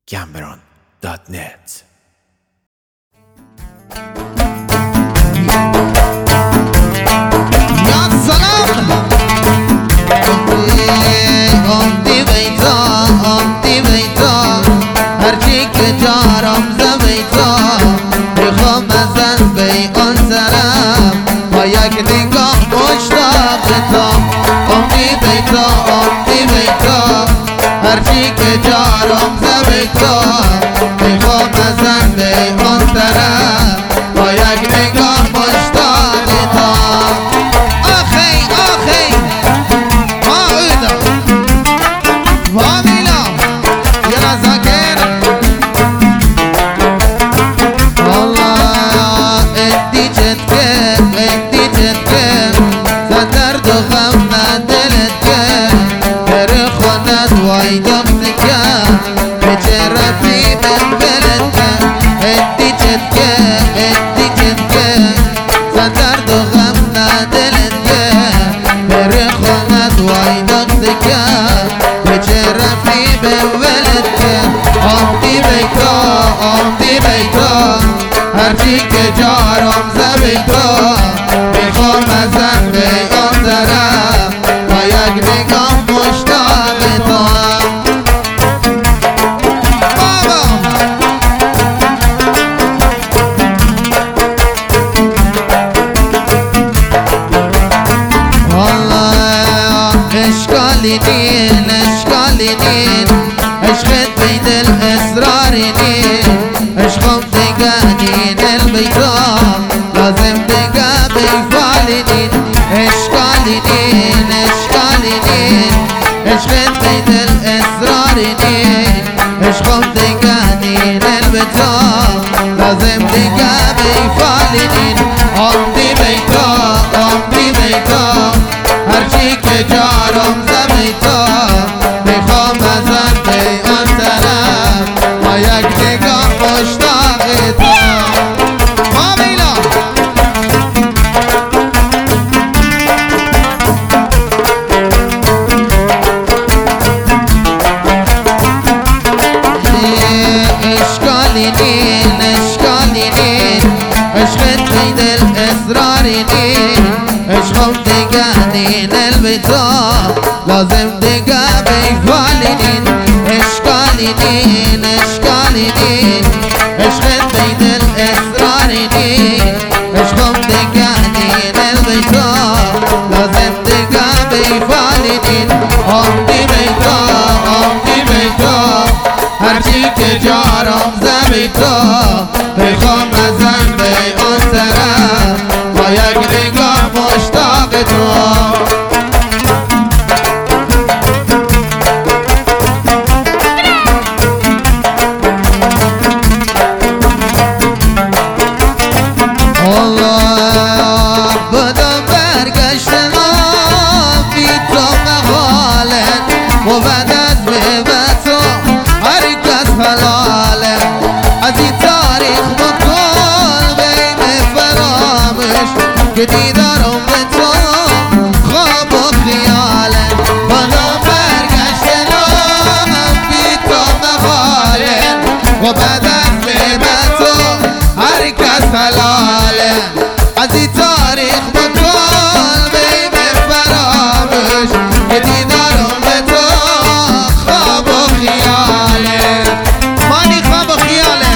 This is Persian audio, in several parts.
Gambron.net. هرچی که جارم زبیتا میخوام ازن به آن طرف با یک نگاه مشتاقتا آخی آخی آویدا وامیلا یلا زاکر والله ادی جدکه زدرد و غم ندلت که بر خونت وایدم نکه بچه رفی من بلد که ادی جدکه زدرد و غم ندلت که بر خونت وایدم نکه بچه رفی من بلد که آمدی بیتا هرچی که جارم زبیتا میخوام ازن به آن طرف با یک نگاه مشتاقتا بابا والله اشکالی دین عشقت بین الاسرار دین عشقم دیگه دین البیتا لازم دیگه بیفال دین اشکالی دین عشقت بین الاسرار دین عشقم دیگه دین البیتا لازم دیگه بیفال دین آمدی بیتا هرچی که جارم زبیتا میخوام ازن به آن طرف با یک نگاه مشتاقتا مامیلا اشکالی دین عشقت بین الاسرار دین عشقم دیگه دین البیتا لازم دیگه بیفال دین اشکالی دین عشقت بین الاسرار دین عشقم دیگه دین البیتا لازم دیگه بیفال دین آمدی بیتا هرچی که جارم زبیتا میخوام ازن به آن طرف با یک نگاه مشتاقتا والله بدم برگشتم بی تو مقالن و بعد از تو هر کس حلاله از این تاریخ بکن بین فرامش که دیدارم به تو خواب و خیاله بدم برگشتم بی تو مقالن و بعد از تو هر کس حلاله از این تاریخ بکن بین فرامش که دیدارم به تو خواب و خیاله مانی خواب و خیاله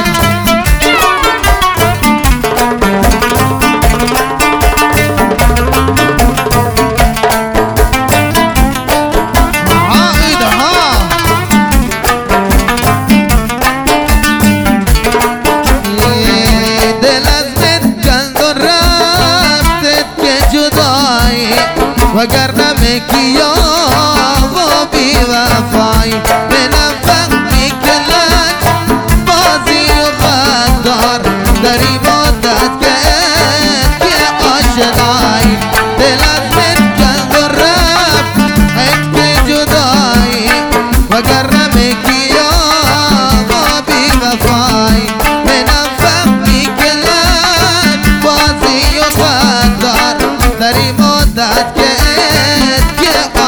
وگرنه میکیا و بی وفای منم فهمی کلک بازی و غدار در این مدت که آشنایی دل از من کند و رفت که جدایی وگرنه میکیا و بی وفای منم فهمی کلک بازی و غدار در این مدت که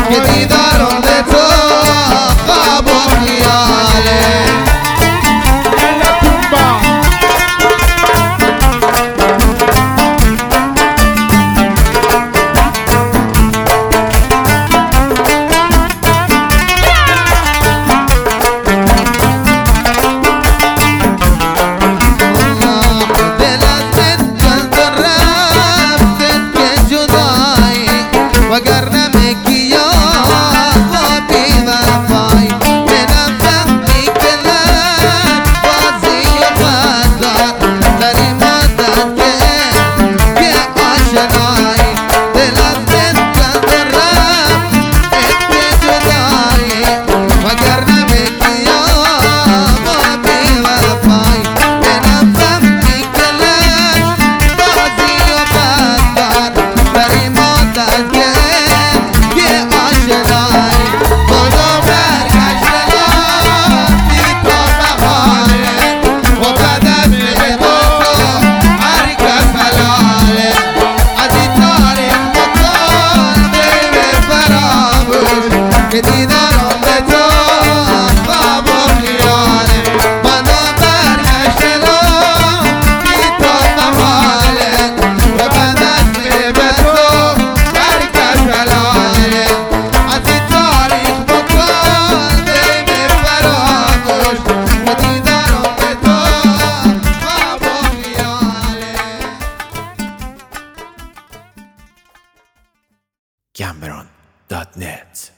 که دیدارم به تو خواب و خیاله Cameron.net